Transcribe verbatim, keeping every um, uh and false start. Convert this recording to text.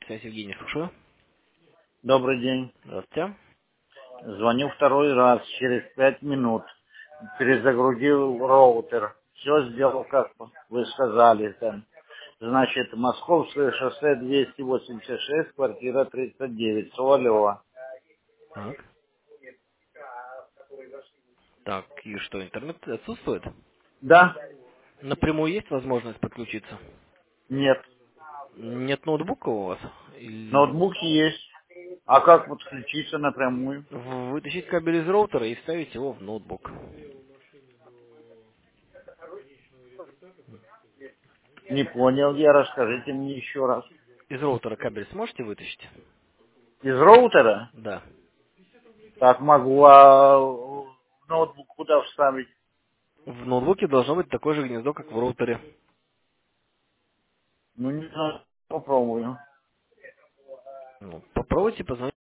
Связь Евгений, слушаю. Добрый день. Здравствуйте. Звоню второй раз, через пять минут. Перезагрузил роутер. Все сделал, как вы сказали. Там. Значит, Московское шоссе двести восемьдесят шесть, квартира тридцать девять, Солева. Так. Так, и что, интернет отсутствует? Да? Напрямую есть возможность подключиться? Нет. Нет ноутбука у вас? Или Ноутбук есть. А как подключиться напрямую? вытащить кабель из роутера и вставить его в ноутбук? Не понял я, расскажите мне еще раз. Из роутера кабель сможете вытащить? Из роутера? Да. Так могу, а в ноутбук куда вставить? В ноутбуке должно быть такое же гнездо, как в роутере. Ну, не знаю, попробую. Ну, попробуйте позвонить.